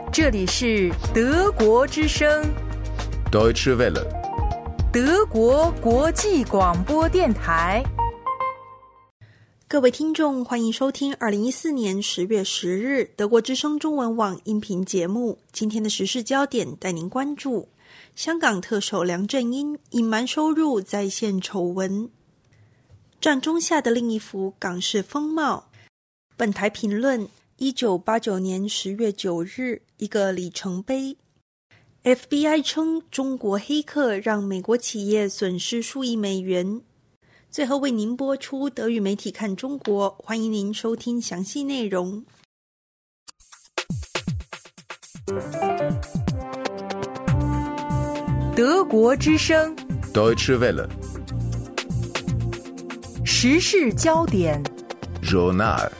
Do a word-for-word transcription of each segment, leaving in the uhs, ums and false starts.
这里是德国之声 Deutsche Welle， 德国国际广播电台。 各位听众，欢迎收听二零一四年十月十日德国之声中文网音频节目。今天的时事焦点带您关注香港特首梁振英隐瞒收入在线丑闻，战中下的另一幅港式风貌。本台评论：一九八九年十月九日，一个里程碑。F B I 称中国黑客让美国企业损失数亿美元。最后为您播出德语媒体看中国，欢迎您收听详细内容。 德国之声 Deutsche Welle， 时事焦点 Journal。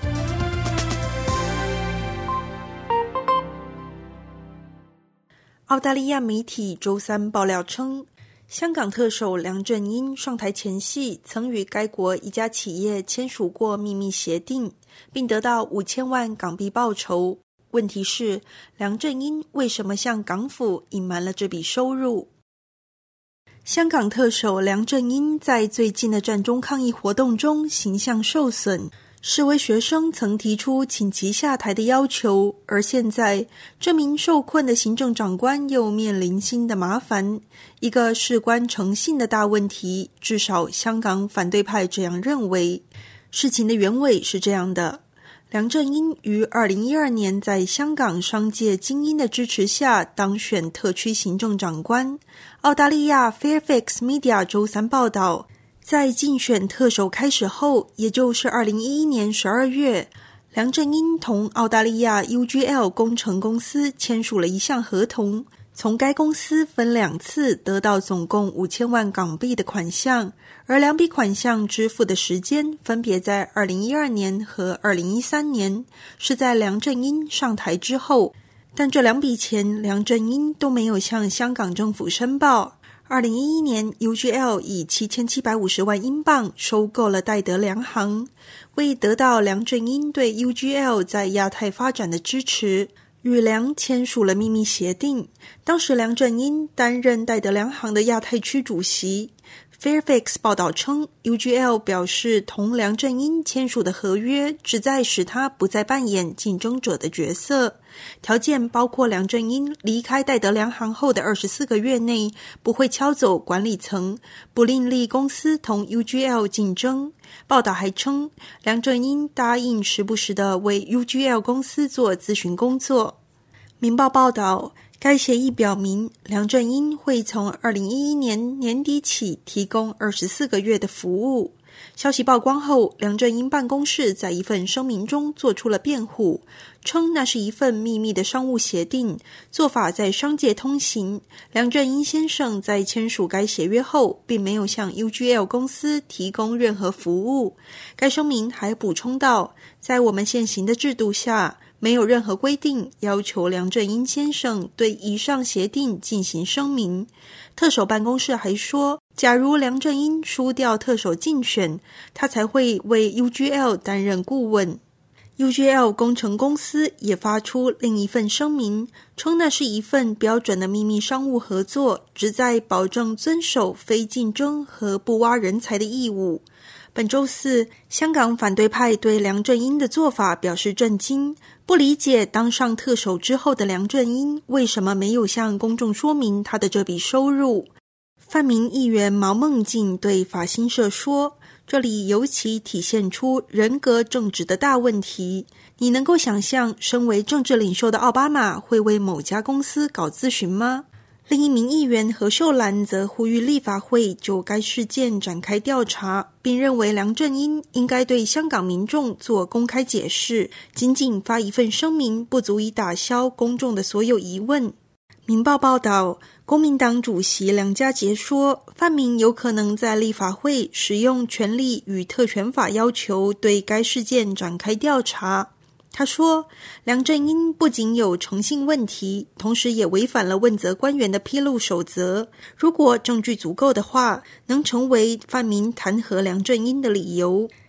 澳大利亚媒体周三爆料称，香港特首梁振英上台前夕曾与该国一家企业签署过秘密协定，并得到五千万港币报酬。问题是，梁振英为什么向港府隐瞒了这笔收入？香港特首梁振英在最近的战中抗议活动中形象受损，示威学生曾提出请其下台的要求，而现在这名受困的行政长官又面临新的麻烦，一个事关诚信的大问题，至少香港反对派这样认为。事情的原委是这样的，梁振英于二零一二年在香港商界精英的支持下当选特区行政长官。澳大利亚 Fairfax Media 周三报道，在竞选特首开始后，也就是二零一一年十二月，梁振英同澳大利亚 U G L 工程公司签署了一项合同，从该公司分两次得到总共五千万港币的款项，而两笔款项支付的时间分别在二零一二年和二零一三年，是在梁振英上台之后。但这两笔钱梁振英都没有向香港政府申报。二零一一年 U G L 以七千七百五十万英镑收购了戴德梁行，为得到梁振英对 U G L 在亚太发展的支持，与梁签署了秘密协定。当时梁振英担任戴德梁行的亚太区主席。Fairfax 报道称 U G L 表示同梁振英签署的合约旨在使他不再扮演竞争者的角色，条件包括梁振英离开戴德梁行后的二十四个月内不会敲走管理层，不另立公司同 U G L 竞争。报道还称，梁振英答应时不时地为 U G L 公司做咨询工作。明报报道，该协议表明，梁振英会从二零一一年年底起提供二十四个月的服务。消息曝光后，梁振英办公室在一份声明中做出了辩护，称那是一份秘密的商务协定，做法在商界通行。梁振英先生在签署该协约后，并没有向 U G L 公司提供任何服务。该声明还补充道，在我们现行的制度下，没有任何规定要求梁振英先生对以上协定进行声明。特首办公室还说，假如梁振英输掉特首竞选，他才会为 U G L 担任顾问。U G L 工程公司也发出另一份声明，称那是一份标准的秘密商务合作，旨在保证遵守非竞争和不挖人才的义务。本周四，香港反对派对梁振英的做法表示震惊，不理解当上特首之后的梁振英为什么没有向公众说明他的这笔收入。泛民议员毛孟静对法新社说，这里尤其体现出人格正直的大问题。你能够想象身为政治领袖的奥巴马会为某家公司搞咨询吗？另一名议员何秀兰则呼吁立法会就该事件展开调查，并认为梁振英应该对香港民众做公开解释，仅仅发一份声明不足以打消公众的所有疑问。明报报道，公民党主席梁家杰说，泛民有可能在立法会使用权力与特权法要求对该事件展开调查。他说，梁振英不仅有诚信问题，同时也违反了问责官员的披露守则。如果证据足够的话，能成为泛民弹劾梁振英的理由。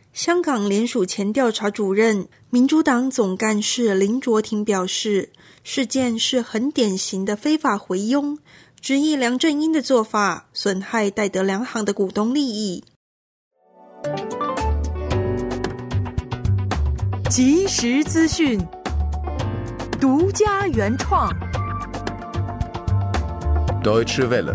香港联署前调查主任、民主党总干事林卓廷表示，事件是很典型的非法回佣，质疑梁振英的做法损害戴德梁行的股东利益。 即时资讯，独家原创。 Deutsche Welle。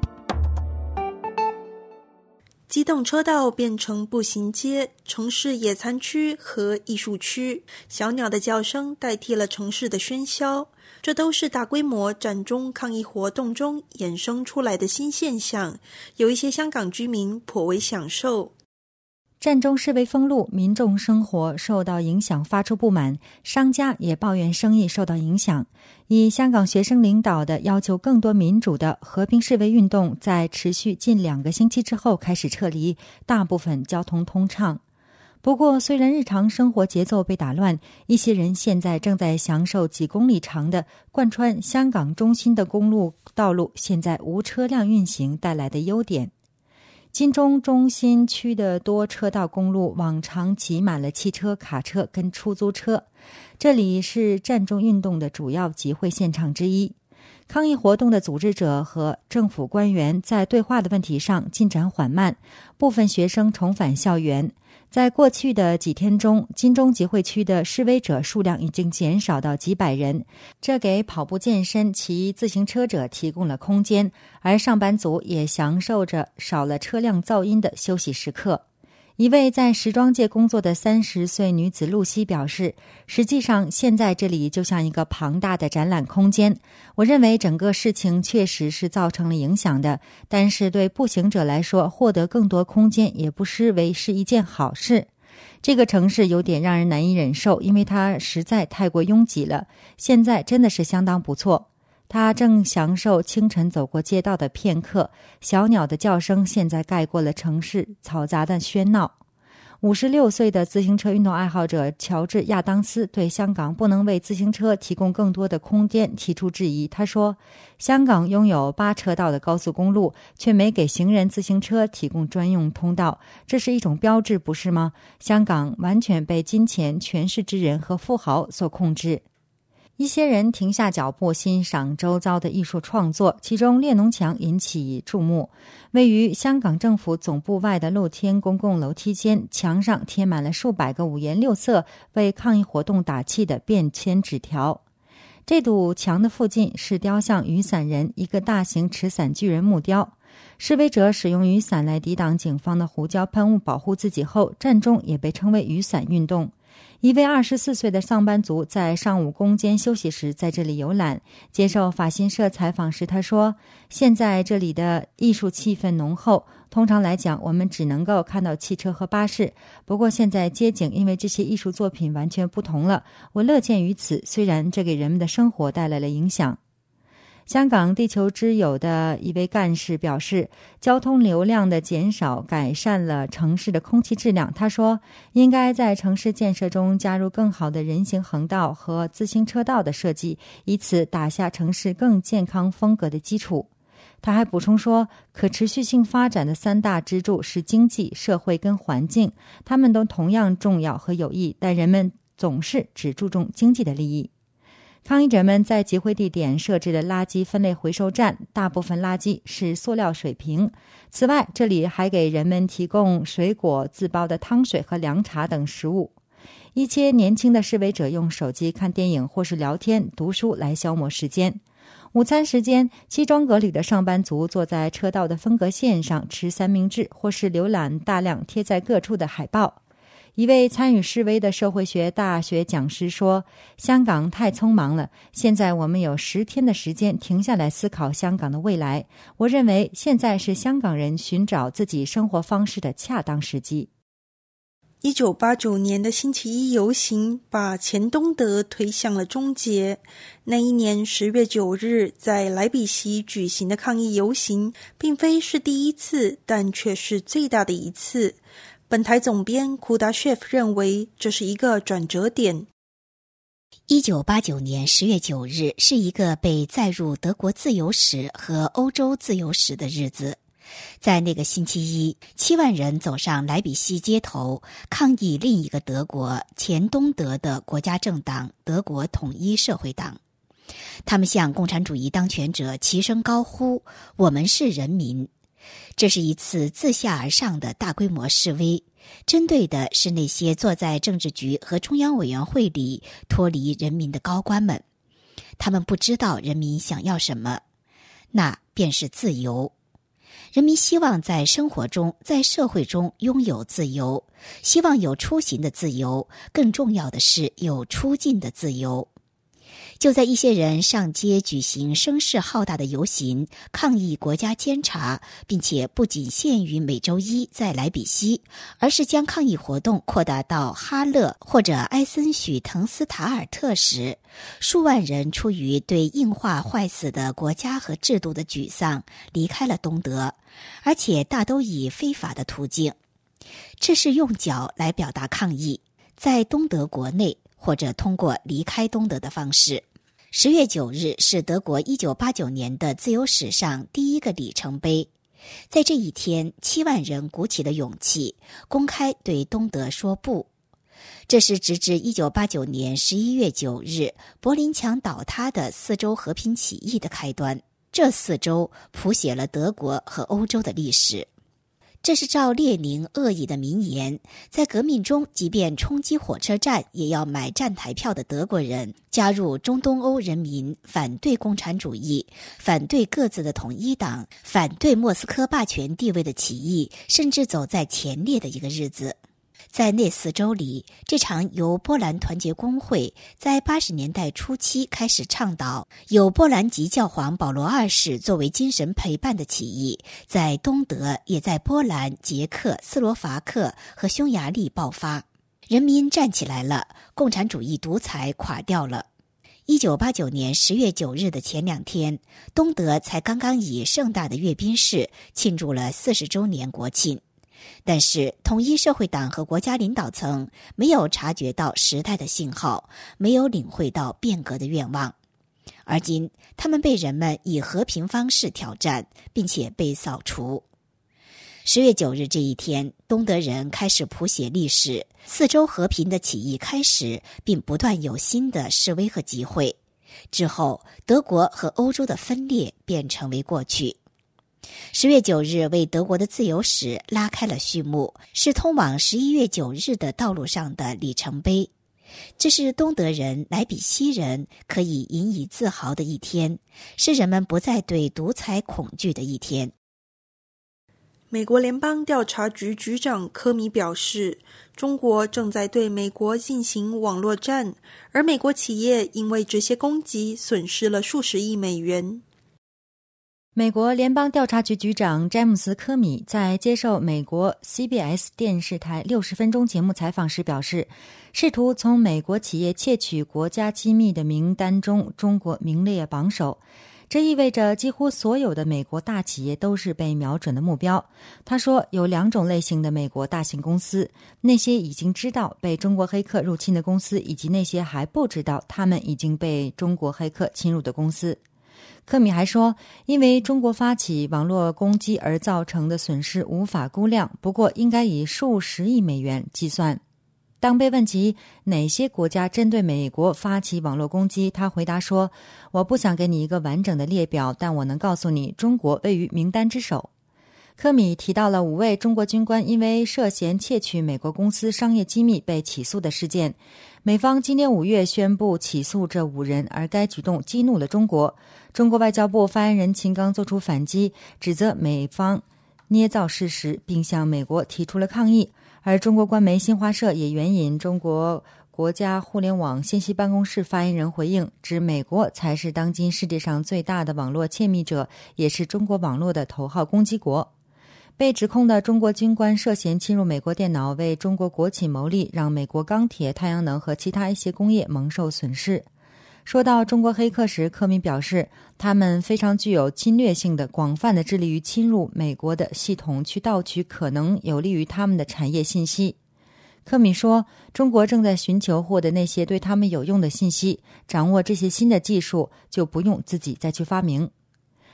机动车道变成步行街、城市野餐区和艺术区，小鸟的叫声代替了城市的喧嚣，这都是大规模占中抗议活动中衍生出来的新现象，有一些香港居民颇为享受。 占中示威封路，民众生活受到影响，发出不满，商家也抱怨生意受到影响。以香港学生领导的要求更多民主的和平示威运动在持续近两个星期之后开始撤离，大部分交通通畅。不过虽然日常生活节奏被打乱，一些人现在正在享受几公里长的贯穿香港中心的公路道路现在无车辆运行带来的优点。金钟中心区的多车道公路往常挤满了汽车、卡车跟出租车，这里是占中运动的主要集会现场之一。抗议活动的组织者和政府官员在对话的问题上进展缓慢，部分学生重返校园。在过去的几天中，金钟集会区的示威者数量已经减少到几百人，这给跑步健身、骑自行车者提供了空间，而上班族也享受着少了车辆噪音的休息时刻。一位在时装界工作的三十岁女子露西表示，实际上现在这里就像一个庞大的展览空间，我认为整个事情确实是造成了影响的，但是对步行者来说，获得更多空间也不失为是一件好事。这个城市有点让人难以忍受，因为它实在太过拥挤了，现在真的是相当不错。他正享受清晨走过街道的片刻，小鸟的叫声现在盖过了城市嘈杂的喧闹。五十六岁的自行车运动爱好者乔治·亚当斯对香港不能为自行车提供更多的空间提出质疑。他说，香港拥有八车道的高速公路，却没给行人自行车提供专用通道，这是一种标志，不是吗？香港完全被金钱、权势之人和富豪所控制。一些人停下脚步欣赏周遭的艺术创作，其中列侬墙引起注目。位于香港政府总部外的露天公共楼梯间，墙上贴满了数百个五颜六色为抗议活动打气的便签纸条。这堵墙的附近是雕像雨伞人，一个大型持伞巨人木雕。示威者使用雨伞来抵挡警方的胡椒喷雾保护自己后，占中也被称为雨伞运动。一位二十四岁的上班族在上午工间休息时在这里游览，接受法新社采访时他说，现在这里的艺术气氛浓厚，通常来讲我们只能够看到汽车和巴士，不过现在街景因为这些艺术作品完全不同了，我乐见于此，虽然这给人们的生活带来了影响。香港地球之友的一位干事表示，交通流量的减少改善了城市的空气质量。他说，应该在城市建设中加入更好的人行横道和自行车道的设计，以此打下城市更健康风格的基础。他还补充说，可持续性发展的三大支柱是经济、社会跟环境，它们都同样重要和有益，但人们总是只注重经济的利益。抗议者们在集会地点设置了垃圾分类回收站，大部分垃圾是塑料水瓶。此外，这里还给人们提供水果、自煲的汤水和凉茶等食物。一些年轻的示威者用手机看电影或是聊天、读书来消磨时间。午餐时间，西装革履的上班族坐在车道的分隔线上吃三明治，或是浏览大量贴在各处的海报。一位参与示威的社会学大学讲师说，香港太匆忙了，现在我们有十天的时间停下来思考香港的未来。我认为现在是香港人寻找自己生活方式的恰当时机。 一九八九年的星期一游行把前东德推向了终结。那一年十月九日在莱比锡举行的抗议游行并非是第一次，但却是最大的一次。本台总编库达谢夫认为这是一个转折点。 一九八九年十月九日是一个被载入德国自由史和欧洲自由史的日子。 在那个星期一，七万人走上莱比锡街头，抗议另一个德国前东德的国家政党德国统一社会党。他们向共产主义当权者齐声高呼：“我们是人民！”这是一次自下而上的大规模示威，针对的是那些坐在政治局和中央委员会里脱离人民的高官们。他们不知道人民想要什么，那便是自由。人民希望在生活中，在社会中拥有自由，希望有出行的自由，更重要的是有出境的自由。就在一些人上街举行声势浩大的游行，抗议国家监察，并且不仅限于每周一在莱比锡，而是将抗议活动扩大到哈勒或者埃森许滕斯塔尔特时，数万人出于对硬化坏死的国家和制度的沮丧，离开了东德，而且大都以非法的途径。这是用脚来表达抗议，在东德国内或者通过离开东德的方式。十月九日是德国一九八九年的自由史上第一个里程碑。在这一天，七万人鼓起了勇气，公开对东德说不。这是直至一九八九年十一月九日柏林墙倒塌的四周和平起义的开端。这四周谱写了德国和欧洲的历史。这是照列宁恶意的名言，在革命中即便冲击火车站也要买站台票的德国人加入中东欧人民反对共产主义、反对各自的统一党、反对莫斯科霸权地位的起义，甚至走在前列的一个日子。在那四周里，这场由波兰团结工会在八十年代初期开始倡导，有波兰籍教皇保罗二世作为精神陪伴的起义，在东德也在波兰、捷克、斯洛伐克和匈牙利爆发。人民站起来了，共产主义独裁垮掉了。一九八九年十月九日的前两天，东德才刚刚以盛大的阅兵式庆祝了四十周年国庆。但是统一社会党和国家领导层没有察觉到时代的信号，没有领会到变革的愿望。而今他们被人们以和平方式挑战，并且被扫除。十月九日这一天，东德人开始谱写历史，四周和平的起义开始，并不断有新的示威和集会。之后，德国和欧洲的分裂便成为过去。十月九日为德国的自由史拉开了序幕，是通往十一月九日的道路上的里程碑。这是东德人、莱比锡人可以引以自豪的一天，是人们不再对独裁恐惧的一天。 美国联邦调查局局长科米表示，中国正在对美国进行网络战，而美国企业因为这些攻击损失了数十亿美元。 美国联邦调查局局长詹姆斯·科米在接受美国 C B S 电视台六十分钟节目采访时表示，试图从美国企业窃取国家机密的名单中，中国名列榜首。这意味着几乎所有的美国大企业都是被瞄准的目标。他说，有两种类型的美国大型公司，那些已经知道被中国黑客入侵的公司，以及那些还不知道他们已经被中国黑客侵入的公司。科米还说，因为中国发起网络攻击而造成的损失无法估量，不过应该以数十亿美元计算。当被问及哪些国家针对美国发起网络攻击，他回答说，我不想给你一个完整的列表，但我能告诉你，中国位于名单之首。科米提到了五位中国军官因为涉嫌窃取美国公司商业机密被起诉的事件。美方今年五月宣布起诉这五人，而该举动激怒了中国。中国外交部发言人秦刚作出反击，指责美方捏造事实，并向美国提出了抗议。而中国官媒新华社也援引中国国家互联网信息办公室发言人回应，指美国才是当今世界上最大的网络窃密者，也是中国网络的头号攻击国。被指控的中国军官涉嫌侵入美国电脑，为中国国企牟利，让美国钢铁、太阳能和其他一些工业蒙受损失。说到中国黑客时，科米表示，他们非常具有侵略性的、广泛的致力于侵入美国的系统，去盗取可能有利于他们的产业信息。科米说，中国正在寻求获得那些对他们有用的信息，掌握这些新的技术，就不用自己再去发明。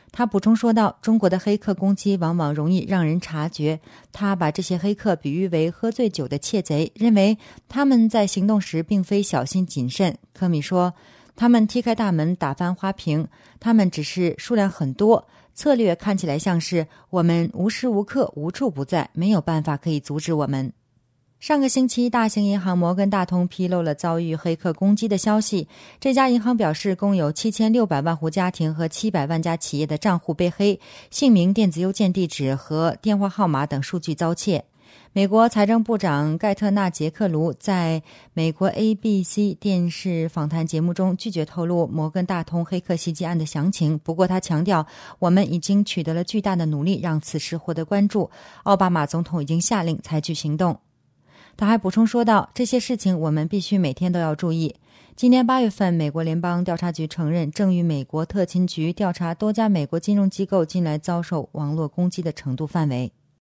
他补充说道，中国的黑客攻击往往容易让人察觉，他把这些黑客比喻为喝醉酒的窃贼，认为他们在行动时并非小心谨慎。科米说，他们踢开大门打翻花瓶，他们只是数量很多，策略看起来像是我们无时无刻无处不在，没有办法可以阻止我们。上个星期，大型银行摩根大通披露了遭遇黑客攻击的消息。这家银行表示，共有七千六百万户家庭和七百万家企业的账户被黑，姓名、电子邮件地址和电话号码等数据遭窃。美国财政部长盖特纳·杰克卢在美国 A B C 电视访谈节目中拒绝透露摩根大通黑客袭击案的详情，不过他强调，我们已经取得了巨大的努力让此事获得关注，奥巴马总统已经下令采取行动。他还补充说道，这些事情我们必须每天都要注意。今年八月份，美国联邦调查局承认正与美国特勤局调查多家美国金融机构近来遭受网络攻击的程度范围。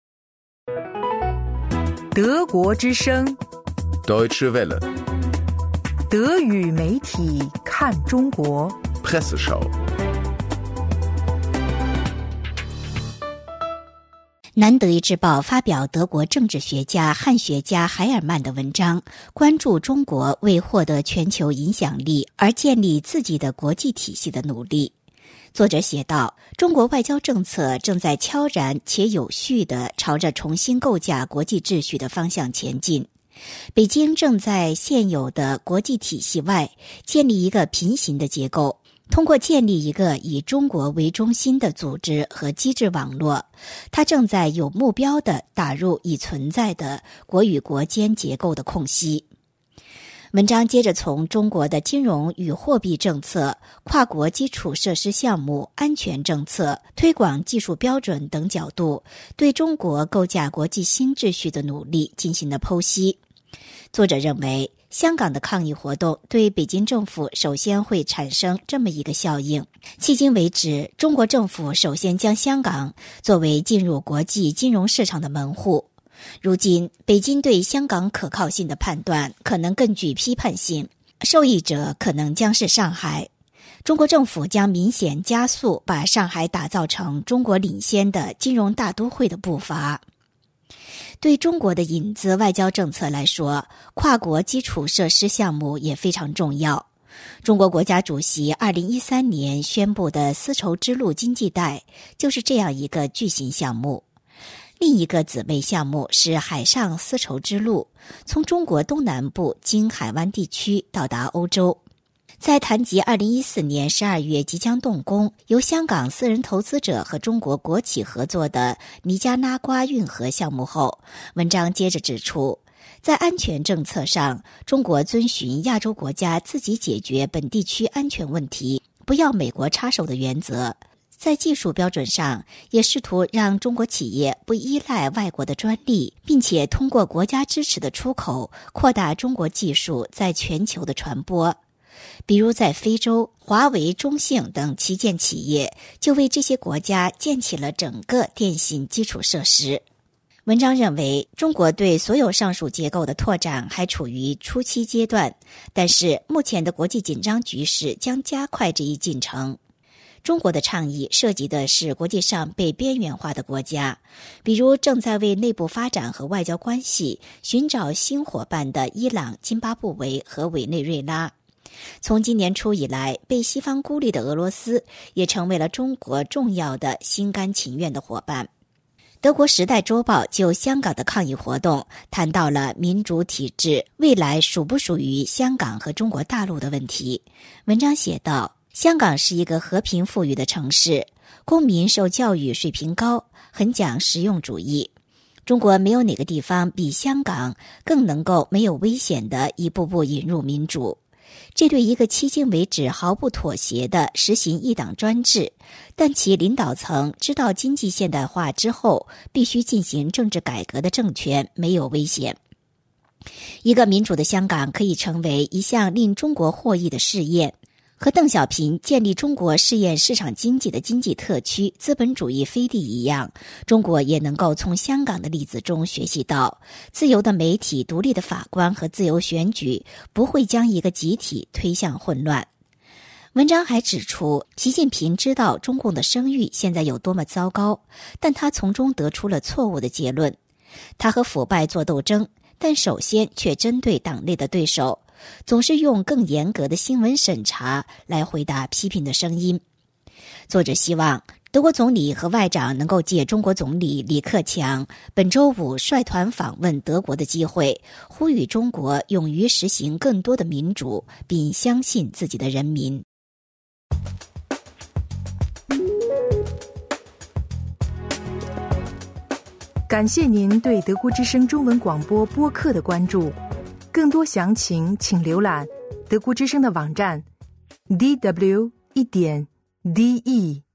德国之声 Deutsche Welle 德语媒体看中国 Presseschau。 南德意志报发表德国政治学家、汉学家海尔曼的文章，关注中国为获得全球影响力而建立自己的国际体系的努力。作者写道，中国外交政策正在悄然且有序地朝着重新构架国际秩序的方向前进。北京正在现有的国际体系外建立一个平行的结构，通过建立一个以中国为中心的组织和机制网络，它正在有目标地打入已存在的国与国间结构的空隙。文章接着从中国的金融与货币政策、跨国基础设施项目、安全政策、推广技术标准等角度，对中国构架国际新秩序的努力进行了剖析。作者认为，香港的抗议活动对北京政府首先会产生这么一个效应：迄今为止，中国政府首先将香港作为进入国际金融市场的门户。如今，北京对香港可靠性的判断可能更具批判性，受益者可能将是上海。中国政府将明显加速把上海打造成中国领先的金融大都会的步伐。对中国的引资外交政策来说，跨国基础设施项目也非常重要。中国国家主席二零一三年宣布的丝绸之路经济带就是这样一个巨型项目。另一个姊妹项目是海上丝绸之路，从中国东南部经海湾地区到达欧洲。在谈及二零一四年十二月即将动工，由香港私人投资者和中国国企合作的尼加拉瓜运河项目后，文章接着指出，在安全政策上，中国遵循亚洲国家自己解决本地区安全问题，不要美国插手的原则。在技术标准上，也试图让中国企业不依赖外国的专利，并且通过国家支持的出口，扩大中国技术在全球的传播。比如在非洲，华为、中兴等旗舰企业就为这些国家建起了整个电信基础设施。文章认为，中国对所有上述结构的拓展还处于初期阶段，但是目前的国际紧张局势将加快这一进程。中国的倡议涉及的是国际上被边缘化的国家，比如正在为内部发展和外交关系寻找新伙伴的伊朗、津巴布韦和委内瑞拉。从今年初以来，被西方孤立的俄罗斯也成为了中国重要的心甘情愿的伙伴。德国《时代周报》就香港的抗议活动谈到了民主体制未来属不属于香港和中国大陆的问题。文章写道，香港是一个和平富裕的城市，公民受教育水平高，很讲实用主义。中国没有哪个地方比香港更能够没有危险地一步步引入民主。这对一个迄今为止毫不妥协地实行一党专制，但其领导层知道经济现代化之后必须进行政治改革的政权没有危险。一个民主的香港可以成为一项令中国获益的试验。和邓小平建立中国试验市场经济的经济特区资本主义飞地一样，中国也能够从香港的例子中学习到，自由的媒体、独立的法官和自由选举不会将一个集体推向混乱。 文章还指出，习近平知道中共的声誉现在有多么糟糕，但他从中得出了错误的结论。他和腐败做斗争，但首先却针对党内的对手，总是用更严格的新闻审查来回答批评的声音。作者希望德国总理和外长能够借中国总理李克强本周五率团访问德国的机会，呼吁中国勇于实行更多的民主，并相信自己的人民。 感谢您对德国之声中文广播播客的关注。更多详情请浏览德国之声的网站 d w 一点 d e